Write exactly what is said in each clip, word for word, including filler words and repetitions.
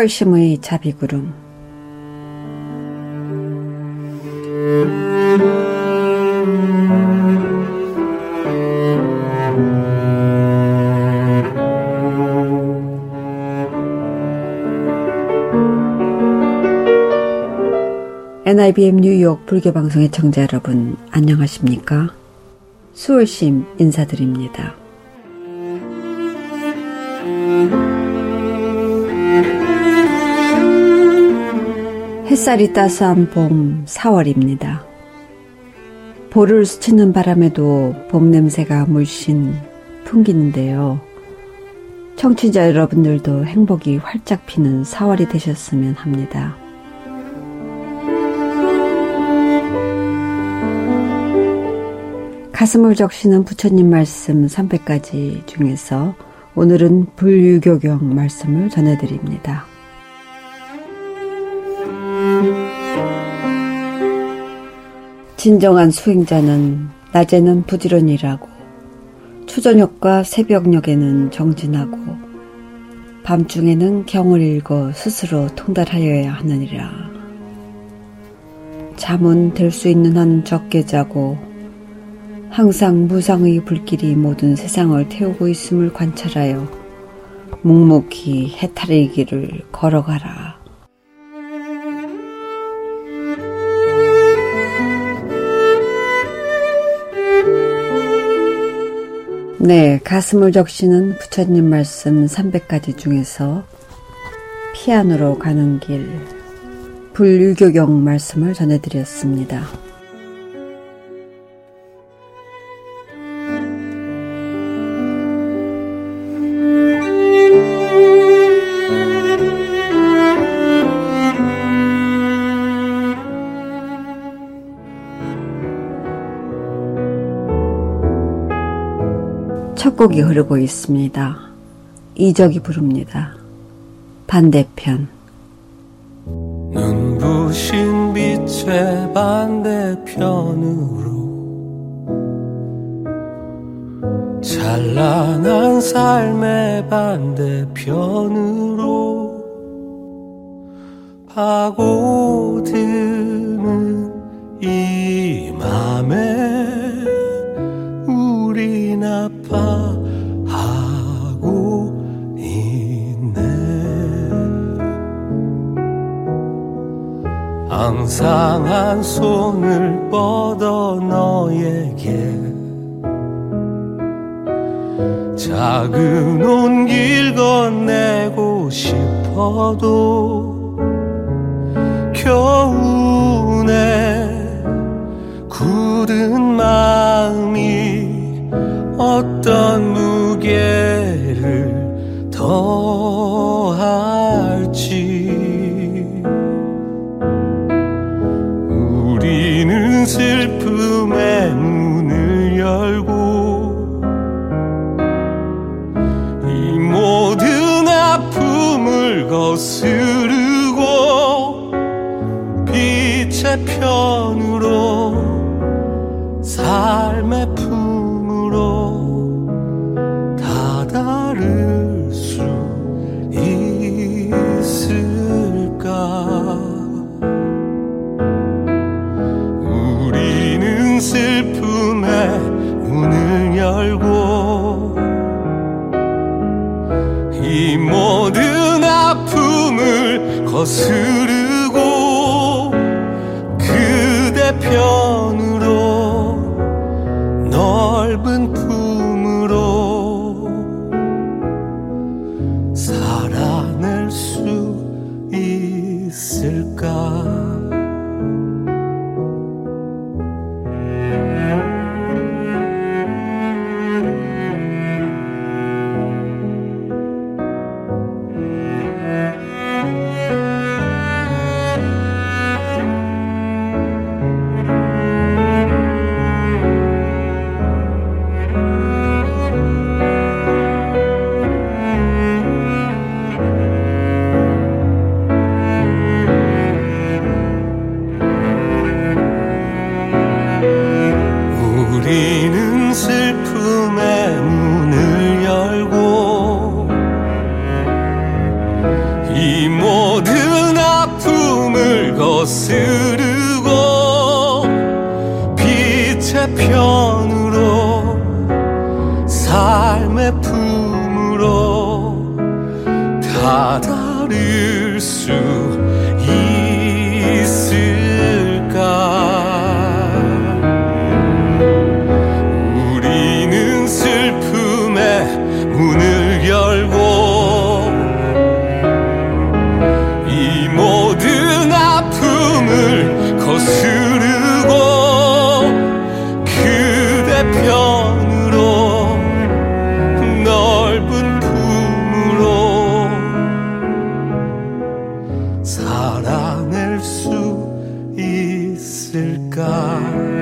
수월심의 자비구름. 엔아이비엠 뉴욕 불교방송의 청자 여러분, 안녕하십니까? 수월심 인사드립니다. 햇살이 따스한 봄 사월입니다. 볼을 스치는 바람에도 봄 냄새가 물씬 풍기는데요. 청취자 여러분들도 행복이 활짝 피는 사월이 되셨으면 합니다. 가슴을 적시는 부처님 말씀 삼백 가지 중에서 오늘은 불유교경 말씀을 전해드립니다. 진정한 수행자는 낮에는 부지런히 일하고 초저녁과 새벽녘에는 정진하고 밤중에는 경을 읽어 스스로 통달하여야 하느니라. 잠은 될 수 있는 한 적게 자고 항상 무상의 불길이 모든 세상을 태우고 있음을 관찰하여 묵묵히 해탈의 길을 걸어가라. 네, 가슴을 적시는 부처님 말씀 삼백 가지 중에서 피안으로 가는 길, 불유교경 말씀을 전해드렸습니다. 첫 곡이 흐르고 있습니다. 이적이 부릅니다. 반대편. 눈부신 빛의 반대편으로 찬란한 삶의 반대편으로 파고드는 이 맘에 우린 아파하고 있네. 항상 한 손을 뻗어 너에게 작은 온길 건네고 싶어도 겨우내 굳은 마음이 어떤 무게를 더할지. 우리는 슬픔의 문을 열고 이 모든 아픔을 거스르고 빛의 편으로 삶의 품으로 다다를 수 있을까. 우리는 슬픔의 문을 열고 이 모든 아픔을 거스르고 그대 편으로 넓은 품으로 살아낼 수 있을까. 이 마음의 품으로 다다를 수 있을까? 우리는 슬픔의 문을 열고 이 모든 아픔을 거스르고 그대 편으로 넓은 품으로 살아낼 수 있을까?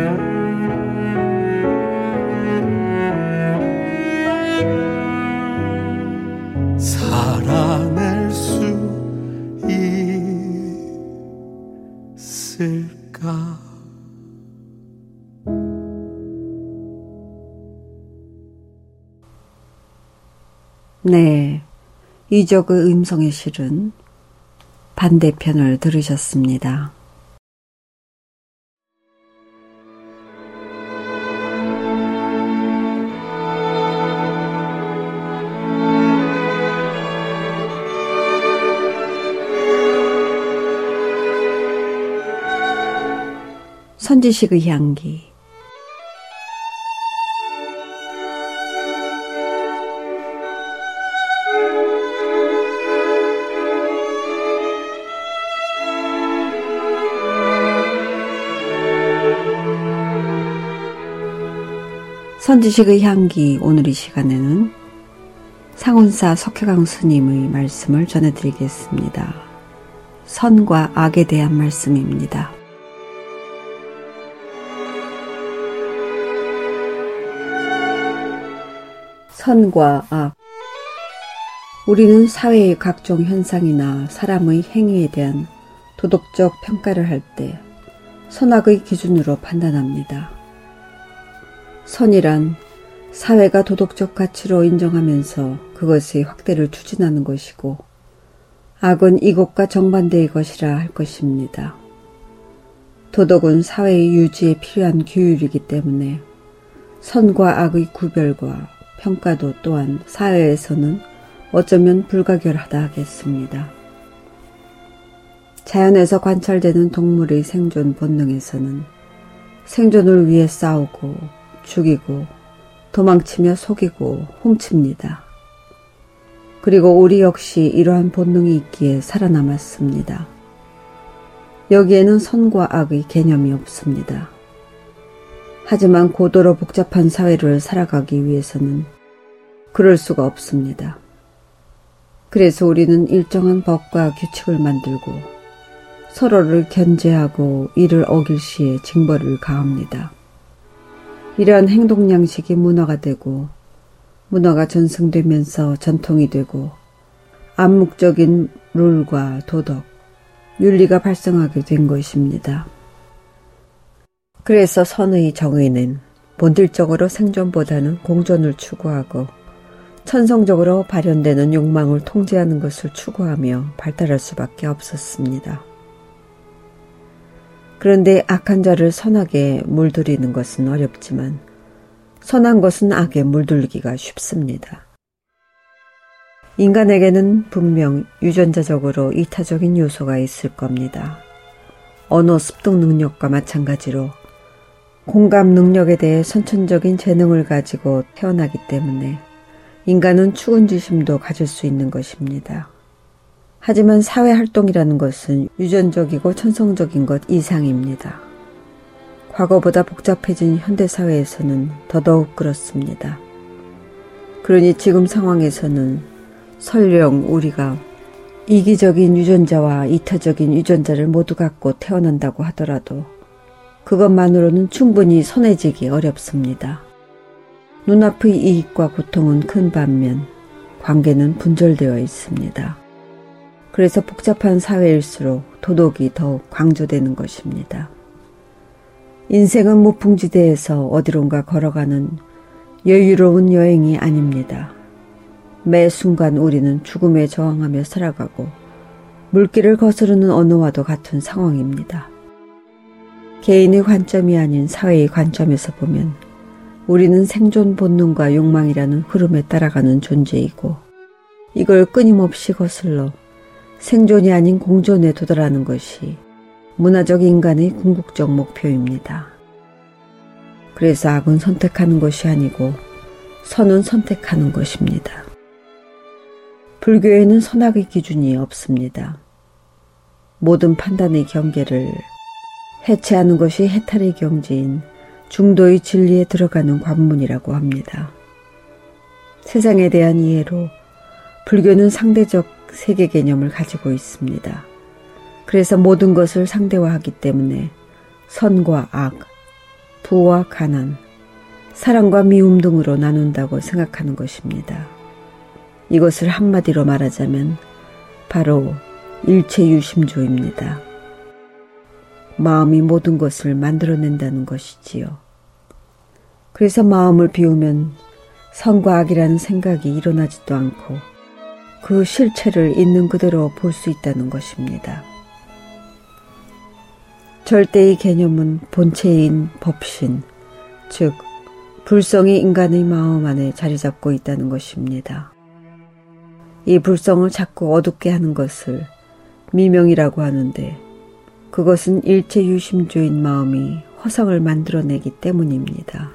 살아낼 수 있을까? 네, 이적의 음성의 실은 반대편을 들으셨습니다. 선지식의 향기. 선지식의 향기. 오늘 이 시간에는 상온사 석회강 스님의 말씀을 전해드리겠습니다. 선과 악에 대한 말씀입니다. 선과 악. 우리는 사회의 각종 현상이나 사람의 행위에 대한 도덕적 평가를 할 때 선악의 기준으로 판단합니다. 선이란 사회가 도덕적 가치로 인정하면서 그것의 확대를 추진하는 것이고, 악은 이것과 정반대의 것이라 할 것입니다. 도덕은 사회의 유지에 필요한 규율이기 때문에 선과 악의 구별과 평가도 또한 사회에서는 어쩌면 불가결하다 하겠습니다. 자연에서 관찰되는 동물의 생존 본능에서는 생존을 위해 싸우고 죽이고 도망치며 속이고 훔칩니다. 그리고 우리 역시 이러한 본능이 있기에 살아남았습니다. 여기에는 선과 악의 개념이 없습니다. 하지만 고도로 복잡한 사회를 살아가기 위해서는 그럴 수가 없습니다. 그래서 우리는 일정한 법과 규칙을 만들고 서로를 견제하고 이를 어길 시에 징벌을 가합니다. 이러한 행동 양식이 문화가 되고, 문화가 전승되면서 전통이 되고, 암묵적인 룰과 도덕, 윤리가 발생하게 된 것입니다. 그래서 선의 정의는 본질적으로 생존보다는 공존을 추구하고 천성적으로 발현되는 욕망을 통제하는 것을 추구하며 발달할 수밖에 없었습니다. 그런데 악한 자를 선악에 물들이는 것은 어렵지만 선한 것은 악에 물들기가 쉽습니다. 인간에게는 분명 유전자적으로 이타적인 요소가 있을 겁니다. 언어 습득 능력과 마찬가지로 공감 능력에 대해 선천적인 재능을 가지고 태어나기 때문에 인간은 추근지심도 가질 수 있는 것입니다. 하지만 사회활동이라는 것은 유전적이고 천성적인 것 이상입니다. 과거보다 복잡해진 현대사회에서는 더더욱 그렇습니다. 그러니 지금 상황에서는 설령 우리가 이기적인 유전자와 이타적인 유전자를 모두 갖고 태어난다고 하더라도 그것만으로는 충분히 선해지기 어렵습니다. 눈앞의 이익과 고통은 큰 반면 관계는 분절되어 있습니다. 그래서 복잡한 사회일수록 도덕이 더욱 강조되는 것입니다. 인생은 무풍지대에서 어디론가 걸어가는 여유로운 여행이 아닙니다. 매 순간 우리는 죽음에 저항하며 살아가고 물길을 거스르는 언어와도 같은 상황입니다. 개인의 관점이 아닌 사회의 관점에서 보면 우리는 생존 본능과 욕망이라는 흐름에 따라가는 존재이고 이걸 끊임없이 거슬러 생존이 아닌 공존에 도달하는 것이 문화적 인간의 궁극적 목표입니다. 그래서 악은 선택하는 것이 아니고 선은 선택하는 것입니다. 불교에는 선악의 기준이 없습니다. 모든 판단의 경계를 해체하는 것이 해탈의 경지인 중도의 진리에 들어가는 관문이라고 합니다. 세상에 대한 이해로 불교는 상대적 세계 개념을 가지고 있습니다. 그래서 모든 것을 상대화하기 때문에 선과 악, 부와 가난, 사랑과 미움 등으로 나눈다고 생각하는 것입니다. 이것을 한마디로 말하자면 바로 일체유심조입니다. 마음이 모든 것을 만들어낸다는 것이지요. 그래서 마음을 비우면 선과 악이라는 생각이 일어나지도 않고 그 실체를 있는 그대로 볼 수 있다는 것입니다. 절대의 개념은 본체인 법신, 즉 불성이 인간의 마음 안에 자리 잡고 있다는 것입니다. 이 불성을 자꾸 어둡게 하는 것을 미명이라고 하는데 그것은 일체유심조인 마음이 허상을 만들어내기 때문입니다.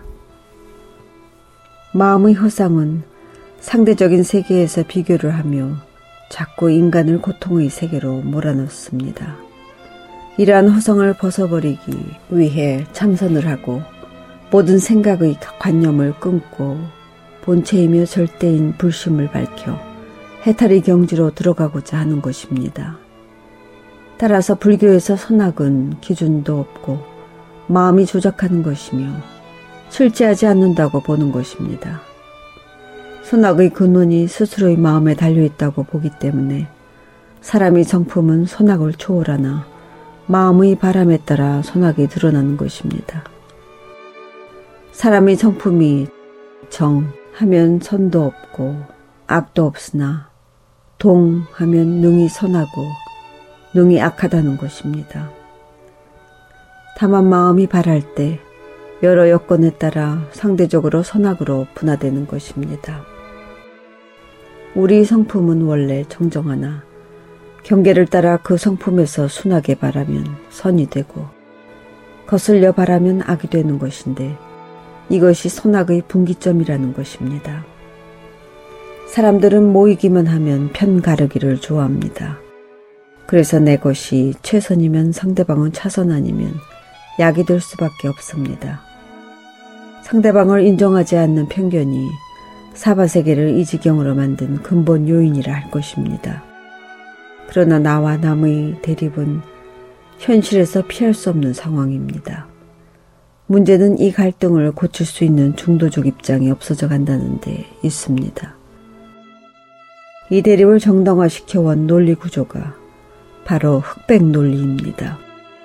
마음의 허상은 상대적인 세계에서 비교를 하며 자꾸 인간을 고통의 세계로 몰아넣습니다. 이러한 허상을 벗어버리기 위해 참선을 하고 모든 생각의 관념을 끊고 본체이며 절대인 불심을 밝혀 해탈의 경지로 들어가고자 하는 것입니다. 따라서 불교에서 선악은 기준도 없고 마음이 조작하는 것이며 실제하지 않는다고 보는 것입니다. 선악의 근원이 스스로의 마음에 달려있다고 보기 때문에 사람의 성품은 선악을 초월하나 마음의 바람에 따라 선악이 드러나는 것입니다. 사람의 성품이 정 하면 선도 없고 악도 없으나 동 하면 능이 선하고 능이 악하다는 것입니다. 다만 마음이 바랄 때 여러 여건에 따라 상대적으로 선악으로 분화되는 것입니다. 우리 성품은 원래 정정하나 경계를 따라 그 성품에서 순하게 바라면 선이 되고 거슬려 바라면 악이 되는 것인데 이것이 선악의 분기점이라는 것입니다. 사람들은 모이기만 하면 편 가르기를 좋아합니다. 그래서 내 것이 최선이면 상대방은 차선 아니면 약이 될 수밖에 없습니다. 상대방을 인정하지 않는 편견이 사바세계를 이 지경으로 만든 근본 요인이라 할 것입니다. 그러나 나와 남의 대립은 현실에서 피할 수 없는 상황입니다. 문제는 이 갈등을 고칠 수 있는 중도적 입장이 없어져 간다는 데 있습니다. 이 대립을 정당화시켜온 논리 구조가 바로 흑백 논리입니다.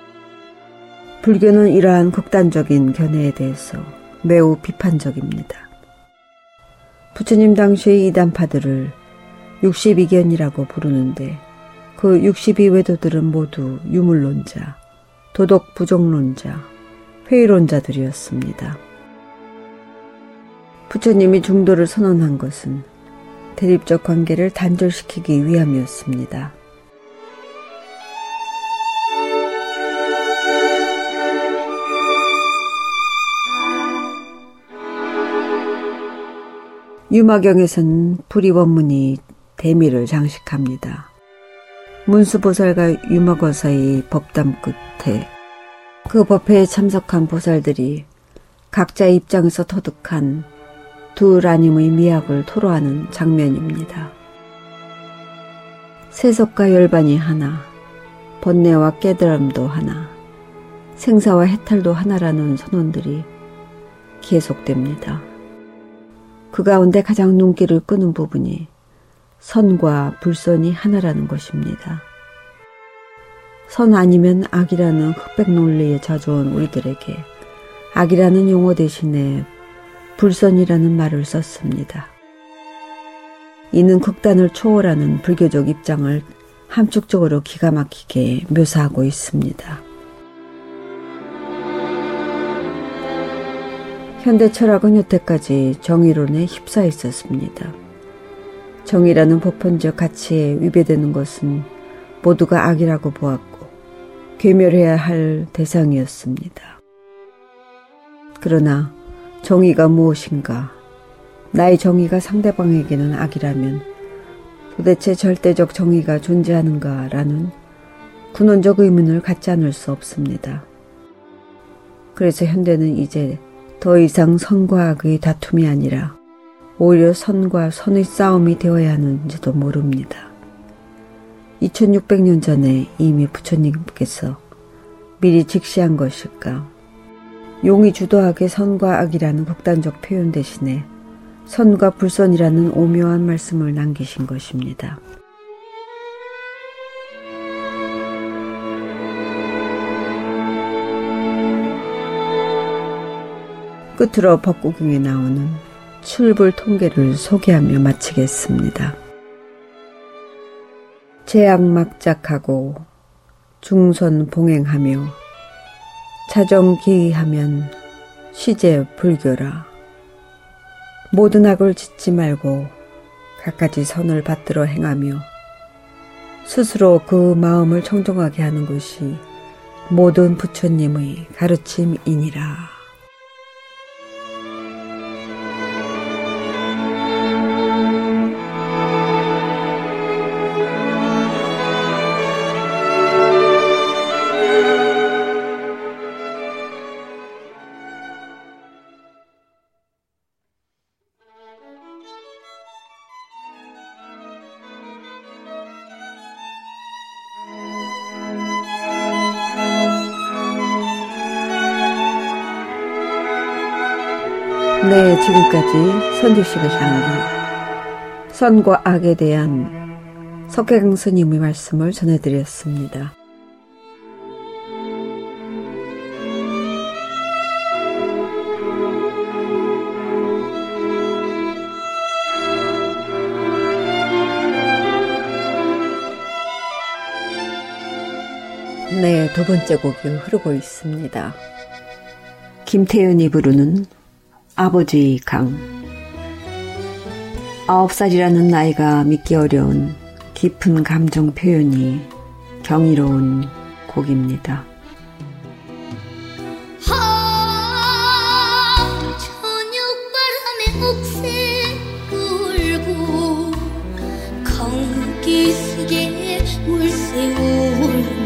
불교는 이러한 극단적인 견해에 대해서 매우 비판적입니다. 부처님 당시의 이단파들을 육십이견이라고 부르는데 그 육십이 외도들은 모두 유물론자, 도덕 부정론자, 회의론자들이었습니다. 부처님이 중도를 선언한 것은 대립적 관계를 단절시키기 위함이었습니다. 유마경에서는 불이원문이 대미를 장식합니다. 문수보살과 유마거사의 법담 끝에 그 법회에 참석한 보살들이 각자의 입장에서 터득한 두 라님의 미학을 토로하는 장면입니다. 세속과 열반이 하나, 번뇌와 깨달음도 하나, 생사와 해탈도 하나라는 선언들이 계속됩니다. 그 가운데 가장 눈길을 끄는 부분이 선과 불선이 하나라는 것입니다. 선 아니면 악이라는 흑백 논리에 젖어온 우리들에게 악이라는 용어 대신에 불선이라는 말을 썼습니다. 이는 극단을 초월하는 불교적 입장을 함축적으로 기가 막히게 묘사하고 있습니다. 현대 철학은 여태까지 정의론에 휩싸여 있었습니다. 정의라는 보편적 가치에 위배되는 것은 모두가 악이라고 보았고 괴멸해야 할 대상이었습니다. 그러나 정의가 무엇인가? 나의 정의가 상대방에게는 악이라면 도대체 절대적 정의가 존재하는가라는 근원적 의문을 갖지 않을 수 없습니다. 그래서 현대는 이제 더 이상 선과 악의 다툼이 아니라 오히려 선과 선의 싸움이 되어야 하는지도 모릅니다. 이천육백 년 전에 이미 부처님께서 미리 직시한 것일까? 용이 주도하게 선과 악이라는 극단적 표현 대신에 선과 불선이라는 오묘한 말씀을 남기신 것입니다. 끝으로 법구경에 나오는 출불 통계를 소개하며 마치겠습니다. 제약막작하고 중선 봉행하며 자정기의하면 시제 불교라. 모든 악을 짓지 말고 갖가지 선을 받들어 행하며 스스로 그 마음을 청정하게 하는 것이 모든 부처님의 가르침이니라. 네, 지금까지 선지식의 선과 악에 대한 석계강 스님의 말씀을 전해드렸습니다. 네, 두 번째 곡이 흐르고 있습니다. 김태연이 부르는 아버지의 강. 아홉 살이라는 나이가 믿기 어려운 깊은 감정 표현이 경이로운 곡입니다. 저녁바람에 옥새 울고 거기스게 물새 울는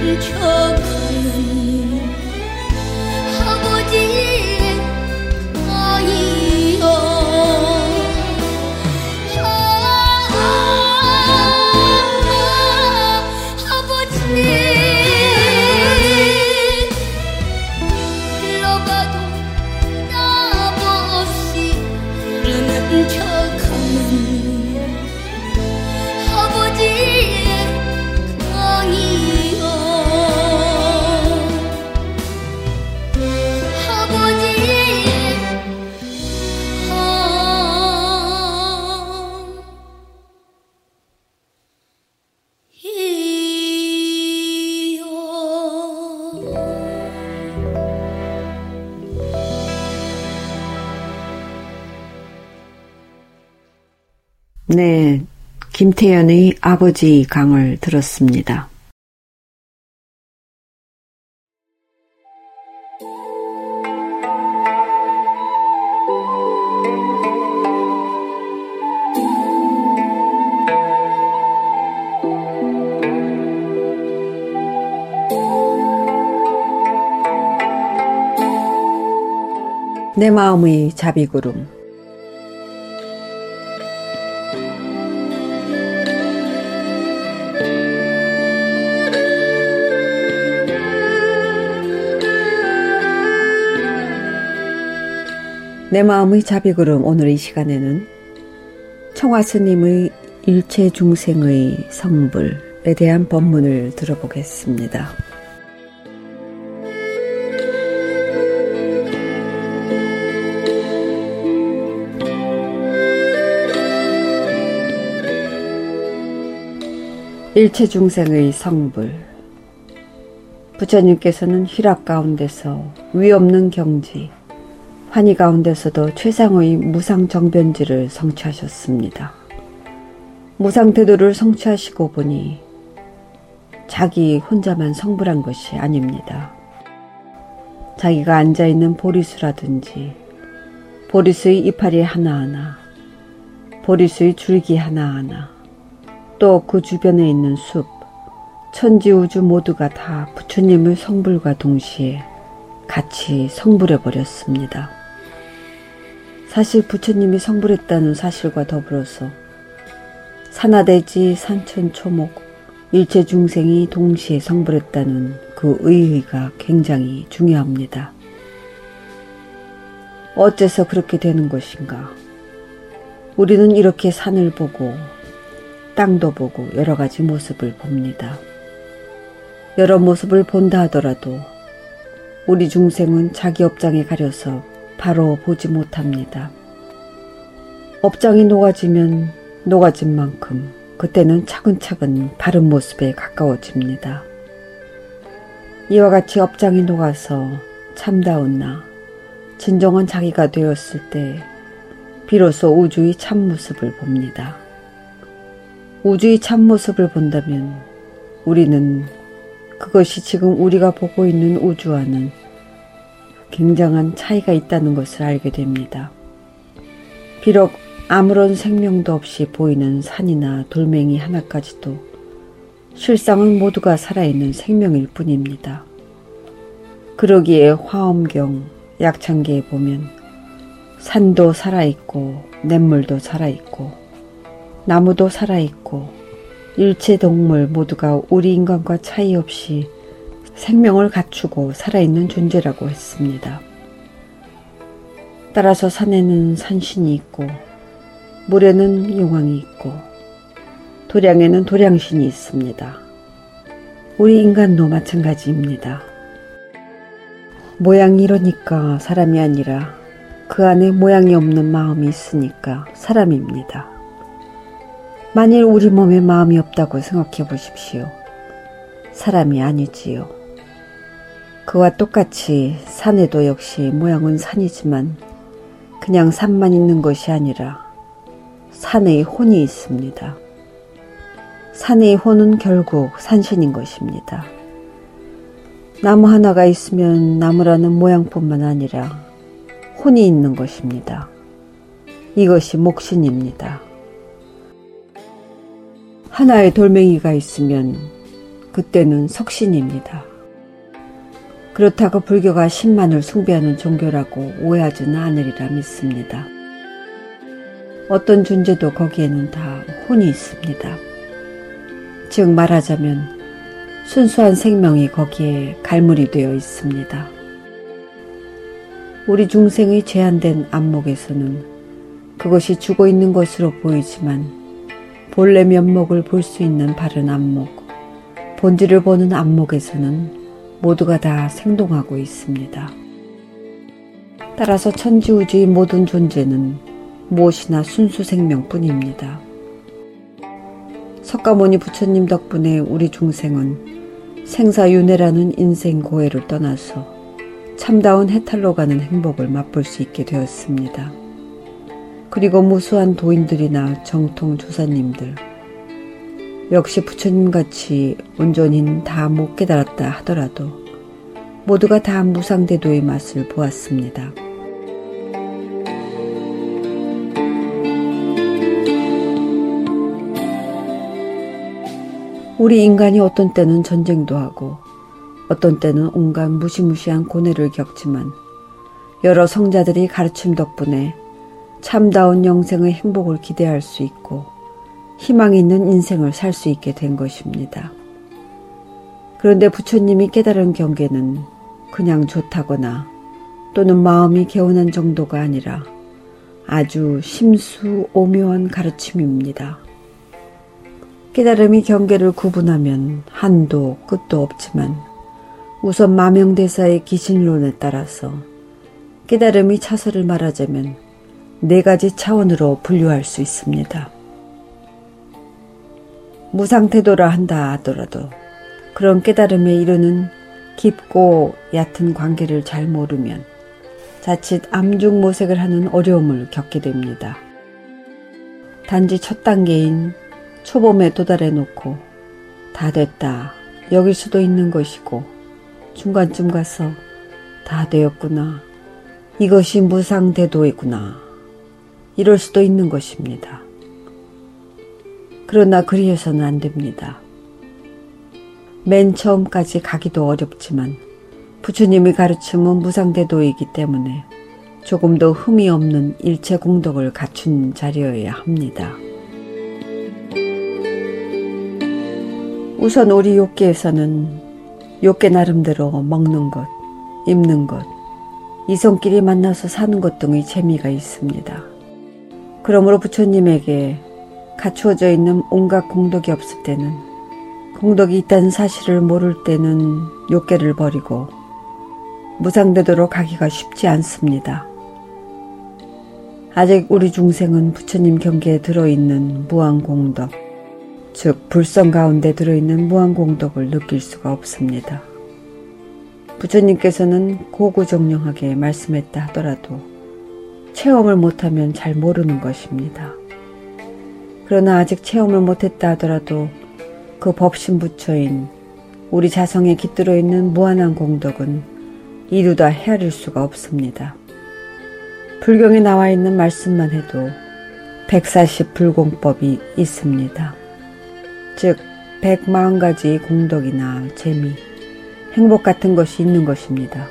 척하는 아버지의 강이여 네, 김태연의 아버지 강을 들었습니다. 내 마음의 자비구름. 내 마음의 자비구름. 오늘 이 시간에는 청화스님의 일체중생의 성불에 대한 법문을 들어보겠습니다. 일체중생의 성불. 부처님께서는 희락 가운데서 위없는 경지, 환희 가운데서도 최상의 무상정변지를 성취하셨습니다. 무상태도를 성취하시고 보니 자기 혼자만 성불한 것이 아닙니다. 자기가 앉아있는 보리수라든지 보리수의 이파리 하나하나, 보리수의 줄기 하나하나, 또 그 주변에 있는 숲, 천지우주 모두가 다 부처님의 성불과 동시에 같이 성불해버렸습니다. 사실 부처님이 성불했다는 사실과 더불어서 산하대지 산천초목 일체중생이 동시에 성불했다는 그 의의가 굉장히 중요합니다. 어째서 그렇게 되는 것인가? 우리는 이렇게 산을 보고 땅도 보고 여러 가지 모습을 봅니다. 여러 모습을 본다 하더라도 우리 중생은 자기 업장에 가려서 바로 보지 못합니다. 업장이 녹아지면 녹아진 만큼 그때는 차근차근 바른 모습에 가까워집니다. 이와 같이 업장이 녹아서 참다운 나, 진정한 자기가 되었을 때 비로소 우주의 참모습을 봅니다. 우주의 참모습을 본다면 우리는 그것이 지금 우리가 보고 있는 우주와는 굉장한 차이가 있다는 것을 알게 됩니다. 비록 아무런 생명도 없이 보이는 산이나 돌멩이 하나까지도 실상은 모두가 살아있는 생명일 뿐입니다. 그러기에 화엄경, 약창기에 보면 산도 살아있고 냇물도 살아있고 나무도 살아있고 일체 동물 모두가 우리 인간과 차이 없이 생명을 갖추고 살아있는 존재라고 했습니다. 따라서 산에는 산신이 있고 물에는 용왕이 있고 도량에는 도량신이 있습니다. 우리 인간도 마찬가지입니다. 모양이 이러니까 사람이 아니라 그 안에 모양이 없는 마음이 있으니까 사람입니다. 만일 우리 몸에 마음이 없다고 생각해 보십시오. 사람이 아니지요. 그와 똑같이 산에도 역시 모양은 산이지만 그냥 산만 있는 것이 아니라 산의 혼이 있습니다. 산의 혼은 결국 산신인 것입니다. 나무 하나가 있으면 나무라는 모양뿐만 아니라 혼이 있는 것입니다. 이것이 목신입니다. 하나의 돌멩이가 있으면 그때는 석신입니다. 그렇다고 불교가 신만을 숭배하는 종교라고 오해하지는 않으리라 믿습니다. 어떤 존재도 거기에는 다 혼이 있습니다. 즉 말하자면 순수한 생명이 거기에 갈물이 되어 있습니다. 우리 중생의 제한된 안목에서는 그것이 죽어 있는 것으로 보이지만 본래 면목을 볼 수 있는 바른 안목, 본질을 보는 안목에서는 모두가 다 생동하고 있습니다. 따라서 천지우주의 모든 존재는 무엇이나 순수 생명뿐입니다. 석가모니 부처님 덕분에 우리 중생은 생사윤회라는 인생 고해를 떠나서 참다운 해탈로 가는 행복을 맛볼 수 있게 되었습니다. 그리고 무수한 도인들이나 정통 조사님들, 역시 부처님같이 온전히 다 못 깨달았다 하더라도 모두가 다 무상대도의 맛을 보았습니다. 우리 인간이 어떤 때는 전쟁도 하고 어떤 때는 온갖 무시무시한 고뇌를 겪지만 여러 성자들이 가르침 덕분에 참다운 영생의 행복을 기대할 수 있고 희망이 있는 인생을 살 수 있게 된 것입니다. 그런데 부처님이 깨달은 경계는 그냥 좋다거나 또는 마음이 개운한 정도가 아니라 아주 심수 오묘한 가르침입니다. 깨달음이 경계를 구분하면 한도 끝도 없지만 우선 마명대사의 기신론에 따라서 깨달음이 차설을 말하자면 네 가지 차원으로 분류할 수 있습니다. 무상태도라 한다 하더라도 그런 깨달음에 이르는 깊고 얕은 관계를 잘 모르면 자칫 암중모색을 하는 어려움을 겪게 됩니다. 단지 첫 단계인 초범에 도달해 놓고 다 됐다 여길 수도 있는 것이고 중간쯤 가서 다 되었구나 이것이 무상대도이구나 이럴 수도 있는 것입니다. 그러나 그리해서는 안 됩니다. 맨 처음까지 가기도 어렵지만 부처님이 가르침은 무상대도이기 때문에 조금 더 흠이 없는 일체 공덕을 갖춘 자리여야 합니다. 우선 우리 욕계에서는 욕계 나름대로 먹는 것, 입는 것, 이성끼리 만나서 사는 것 등의 재미가 있습니다. 그러므로 부처님에게 갖추어져 있는 온갖 공덕이 없을 때는 공덕이 있다는 사실을 모를 때는 욕계를 버리고 무상대도로 가기가 쉽지 않습니다. 아직 우리 중생은 부처님 경계에 들어있는 무한공덕, 즉 불성 가운데 들어있는 무한공덕을 느낄 수가 없습니다. 부처님께서는 고구정령하게 말씀했다 하더라도 체험을 못하면 잘 모르는 것입니다. 그러나 아직 체험을 못했다 하더라도 그 법신 부처인 우리 자성에 깃들어 있는 무한한 공덕은 이루다 헤아릴 수가 없습니다. 불경에 나와 있는 말씀만 해도 백사십 불공법이 있습니다. 즉 백사십 가지 공덕이나 재미, 행복 같은 것이 있는 것입니다.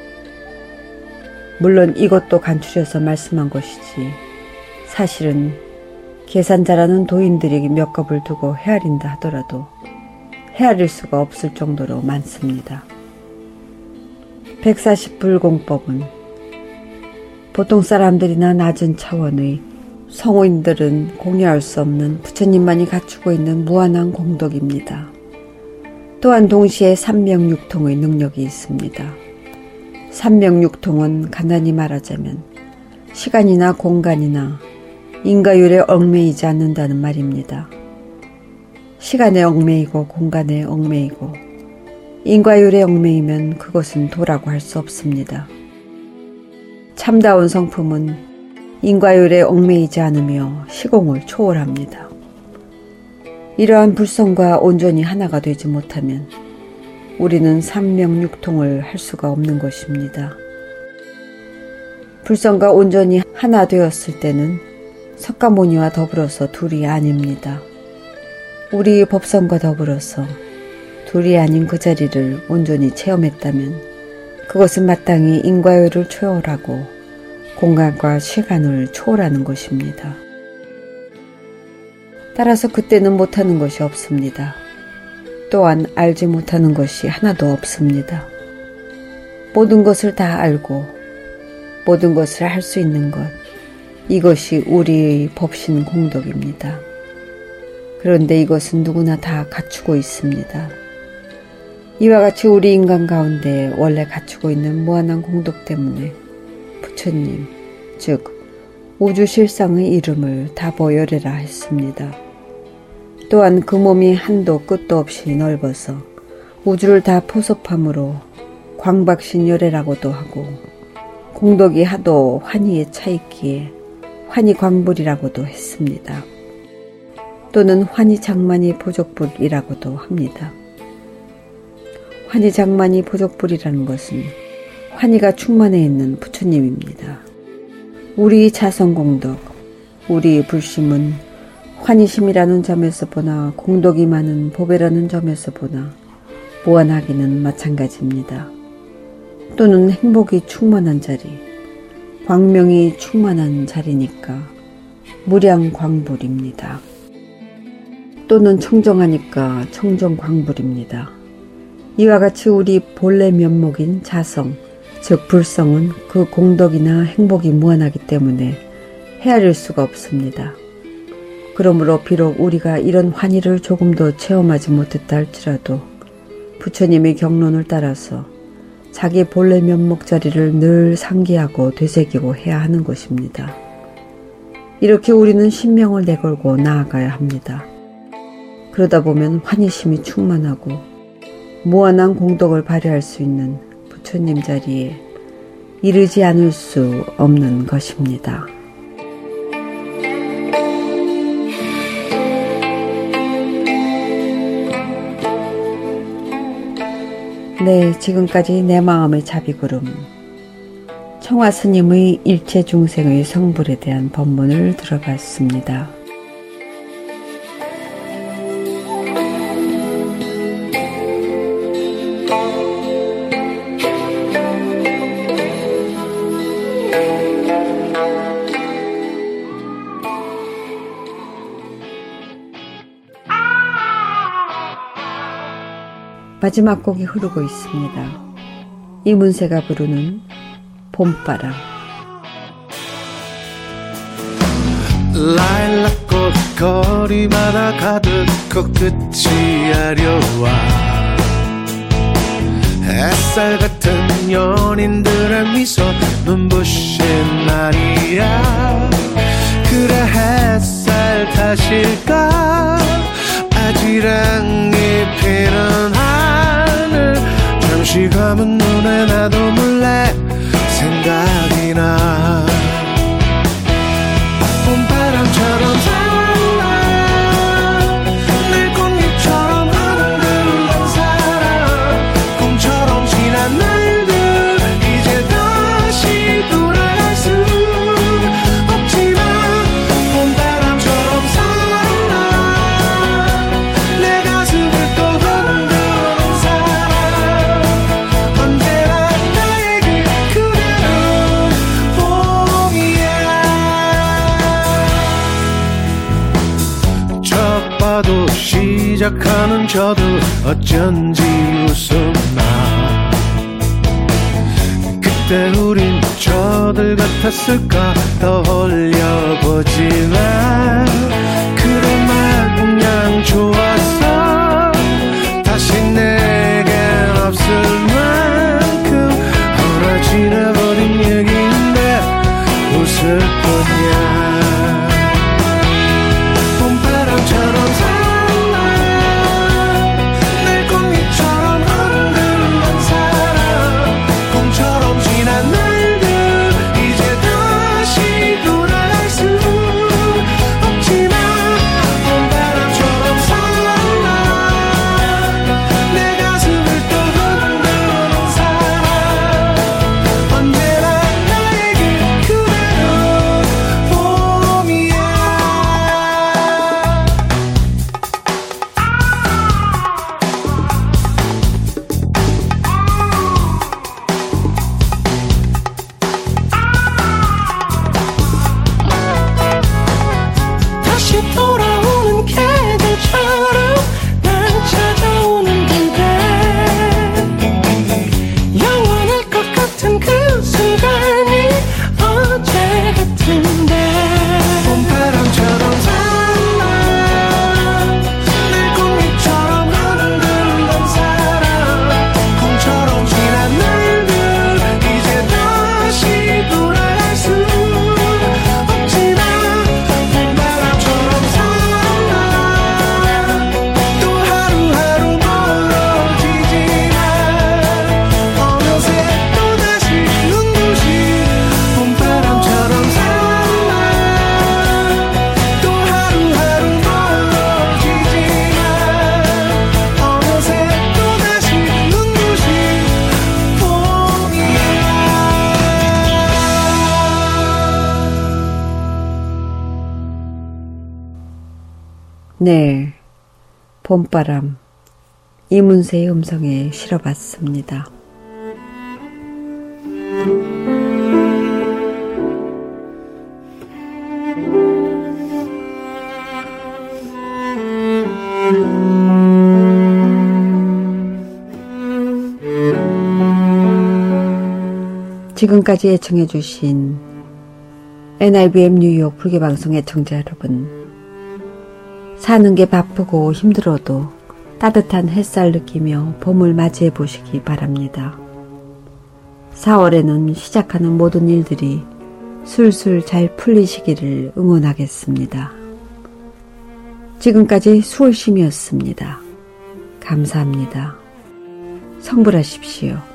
물론 이것도 간추려서 말씀한 것이지 사실은 계산자라는 도인들이 몇 겁을 두고 헤아린다 하더라도 헤아릴 수가 없을 정도로 많습니다. 백사십 불공법은 보통 사람들이나 낮은 차원의 성우인들은 공유할 수 없는 부처님만이 갖추고 있는 무한한 공덕입니다. 또한 동시에 삼명육통의 능력이 있습니다. 삼명육통은 간단히 말하자면 시간이나 공간이나 인과율에 얽매이지 않는다는 말입니다. 시간에 얽매이고 공간에 얽매이고 인과율에 얽매이면 그것은 도라고 할 수 없습니다. 참다운 성품은 인과율에 얽매이지 않으며 시공을 초월합니다. 이러한 불성과 온전히 하나가 되지 못하면 우리는 삼명육통을 할 수가 없는 것입니다. 불성과 온전히 하나 되었을 때는 석가모니와 더불어서 둘이 아닙니다. 우리 법성과 더불어서 둘이 아닌 그 자리를 온전히 체험했다면 그것은 마땅히 인과요를 초월하고 공간과 시간을 초월하는 것입니다. 따라서 그때는 못하는 것이 없습니다. 또한 알지 못하는 것이 하나도 없습니다. 모든 것을 다 알고 모든 것을 할 수 있는 것, 이것이 우리의 법신 공덕입니다. 그런데 이것은 누구나 다 갖추고 있습니다. 이와 같이 우리 인간 가운데 원래 갖추고 있는 무한한 공덕 때문에 부처님, 즉 우주실상의 이름을 다보열애라 했습니다. 또한 그 몸이 한도 끝도 없이 넓어서 우주를 다 포섭함으로 광박신열애라고도 하고 공덕이 하도 환희에 차있기에 환희광불이라고도 했습니다. 또는 환희장만이 보족불이라고도 합니다. 환희장만이 보족불이라는 것은 환희가 충만해 있는 부처님입니다. 우리 자성공덕, 우리 불심은 환희심이라는 점에서 보나 공덕이 많은 보배라는 점에서 보나 무한하기는 마찬가지입니다. 또는 행복이 충만한 자리, 광명이 충만한 자리니까 무량광불입니다. 또는 청정하니까 청정광불입니다. 이와 같이 우리 본래 면목인 자성, 즉 불성은 그 공덕이나 행복이 무한하기 때문에 헤아릴 수가 없습니다. 그러므로 비록 우리가 이런 환희를 조금도 체험하지 못했다 할지라도 부처님의 경론을 따라서 자기 본래 면목 자리를 늘 상기하고 되새기고 해야 하는 것입니다. 이렇게 우리는 신명을 내걸고 나아가야 합니다. 그러다 보면 환희심이 충만하고 무한한 공덕을 발휘할 수 있는 부처님 자리에 이르지 않을 수 없는 것입니다. 네, 지금까지 내 마음의 자비구름, 청화스님의 일체 중생의 성불에 대한 법문을 들어봤습니다. 마지막 곡이 흐르고 있습니다. 이문세가 부르는 봄바람. 라일락꽃 거리마다 가득 코끝이 아려와 햇살 같은 연인들의 미소 눈부신 날이야. 그래 햇살 탓일까 아지랑이 피는 하늘 잠시 감은 눈에 나도 몰래 생각이 나. 봄바람처럼 살아 늘 꽃잎처럼 흔들던 사랑 꿈처럼 지난 날들 이제 다시 돌아갈 수 없지만 봄바람처럼 살아 내 가슴을 또 흔드는 사랑 언제나 나에게 그대는 봄이야. 첫 봐도 시작하는 저도 어쩐지 웃음나. 그때 우린 저들 같았을까 떠올려보지만 그런 말 그냥 좋았어. 다시 내겐 없을 만큼 하나 지나버린 얘기인데 웃을 뿐이야. 봄바람처럼 살아 늘 꽃잎처럼 흔들던 사랑 꿈처럼 지난 날들 이제 다시 돌아갈 수 없지만 봄바람처럼 살아 네, 봄바람, 이문세의 음성에 실어봤습니다. 지금까지 애청해주신 엔아이비엠 뉴욕 불교방송 애청자 여러분, 사는 게 바쁘고 힘들어도 따뜻한 햇살 느끼며 봄을 맞이해 보시기 바랍니다. 사월에는 시작하는 모든 일들이 술술 잘 풀리시기를 응원하겠습니다. 지금까지 수월심이었습니다. 감사합니다. 성불하십시오.